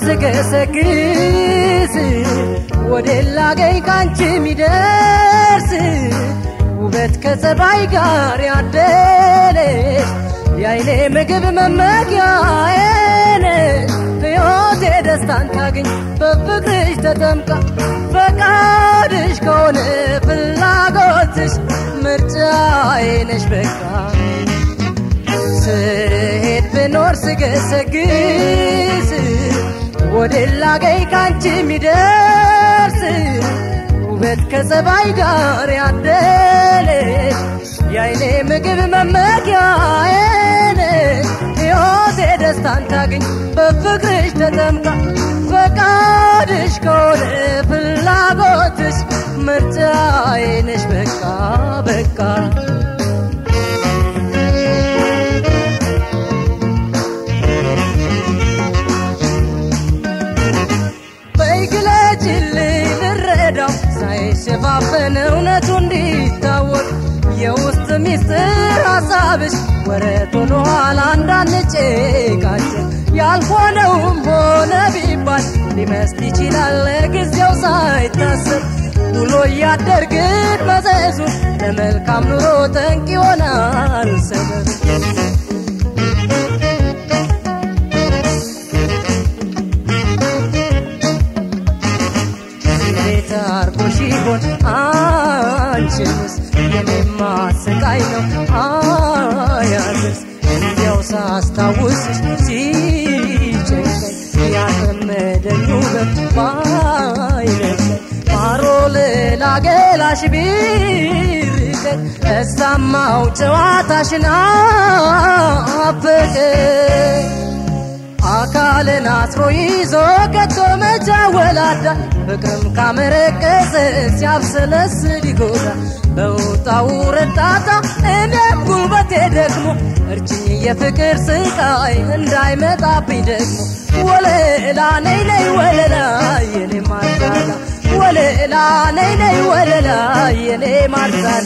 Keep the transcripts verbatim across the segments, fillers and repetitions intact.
ስገሰግስ ወደላገኝ ካንቺ ሚደርስ ውበት ከጸባይ ጋር ያደለሽ ያይኔ ምግብ መመኪያዬን ሕይወቴ ደስታን ታገኝ በፍቅርሽ ተጠምቃ ፈቃድሽ ከሆነ ፍላጎትሽ ምርጫዬ ነሽ በቃ ስሄድ ብኖር ስገሰግስ ወደላገኝ ካንቺ ሚደርስ ውበት ከጸባይ ጋር ያደለሽ ያይኔ ምግብ መመኪያዬን ሕይወቴ ደስታን ታገኝ በፍቅርሽ ተጠምቃ ፈቃድሽ ከሆነ ፍላጎትሽ ምርጫዬ ነሽ በቃ በቃ ሳይሸፋፈን እውነቱ እንዲታወቅ የውስጥ ሚስጥር ሐሳብሽ ወረት ሆኗል እንዳንጨቃጨቅ ያልሆነውም ሆነ ቢባል ሊመስል ይችላል ጊዜው ሳይታሰብ ውሎ ያደርግን መዘዙ ለመልካም ኑሮ ጠንቅ ይሆናል ሰበብ ታርቆሽ ይሆን አንቺስ የኔማ ስቃይ ነው አያዝስ እንዲያው ሳስታውስሽ ሲጨንቀኝ ያጠመደኝ ውበት ባይነቀኝ ማሮ ልላገላሽ ቢርቀኝ እሳማው ጨዋታሽን አፈቀኝ አካልን አስሮ ይዞ ከቶ መቻወላዳ ፍቅርም ካመረቀዘ ሲያብሰለስል ይጎዳ በውጣው ረዳታ እኔም ጉልበቴ ደግሞ እርጅኝ የፍቅር ስቃይ እንዳይመጣብኝ ደግሞ ወለላ ነይ ነይ ወለላ የኔ ማርሳላ ወለላ ነይ ነይ ወለላ የኔ ማርሳላ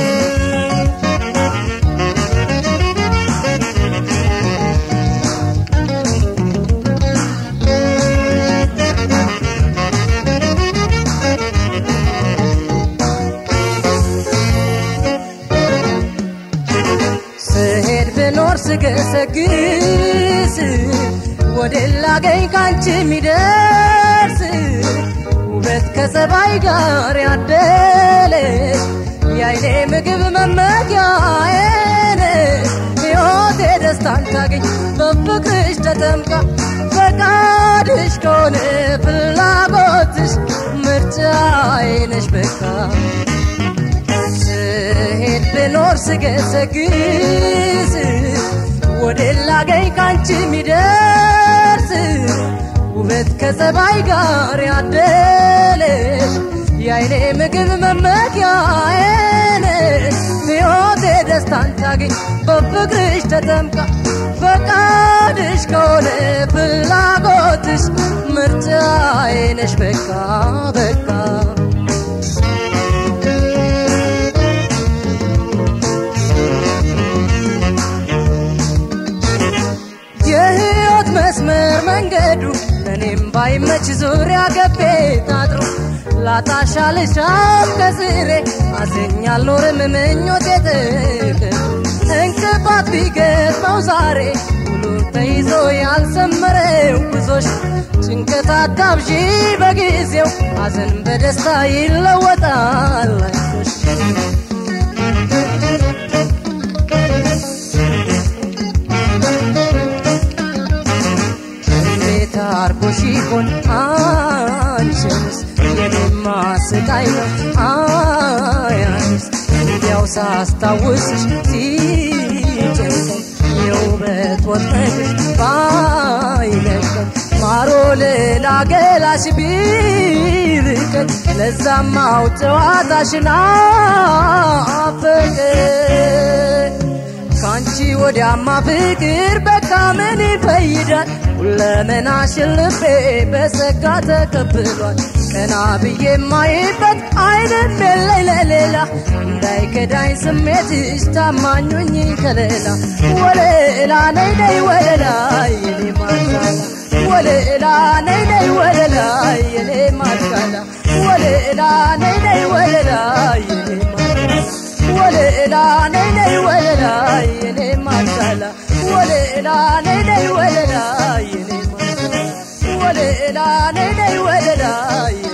ስገሰግስ ወደላገኝ ካንቺ ሚደርስ ውበት ከጸባይ ጋር ያደለሽ ያይኔ ምግብ መመኪያዬን ሕይወቴ ደስታን ታገኝ በፍቅርሽ ተጠምቃ ፈቃድሽ ከሆነ ፍላጎትሽ ምርጫዬ ነሽ በቃ ስሄድ ብኖር ስገሰግስ ወደላገኝ ካንቺ ሚደርስ ውበት ከጸባይ ጋር ያደለሽ ያይኔ ምግብ መመኪያዬን ሕይወቴ ደስታን ታገኝ በፍቅርሽ ተጠምቃ ፈቃድሽ ከሆነ ፍላጎትሽ ምርጫዬ ነሽ በቃ በቃ መስመር መንገዱ እኔም ባይመች ዙሪያ ገቤ ታጥሮ ላታሻልሻም ከስሬ አዘኛለሁ ምኞቴ ጥቅ እንቅፋት ቢገጥመው ዛሬ ሁሉ ተይዞ ያልሰመረው ጉዞሽ ጭንቀት አታብዢ በጊዜው ሐዘን በደስታ ይለወጣል አይዞሽ ታርቆሽ ይሆን አንቺስ የኔማ ስቃይ ነው አያንስ እንዲያው ሳስታውስሽ ሲጨንቀኝ የውበት ወጥመድሽ ባይለቀኝ ማሮ ልላገላሽ ቢርቀኝ ለዛማው ጨዋታሽን አፈቀኝ ካንቺ ወዲያማ ፍቅር በቃ ምን ይፈይዳል ሁለመናሽን ልቤ በሰጋ ተቀብሏል ቀና ብዬ ማይበት አይንም የለኝ ለሌላ እንዳይከዳኝ ስሜትሽ ታማኙኝ ከሌላ ወለላ ነይ ነይ ወለላ የኔ ማርሳላ ወለላ ነይ ነይ ወለላ የኔ ማሻላ ወለላ ነይ ነይ ወለላ የኔ ወለላ ነይ ነይ ወለላ የኔ ማሻላ ወለላ ነይ ነይ ወለላ የኔ ወለላ ነይ ነይ ወለላ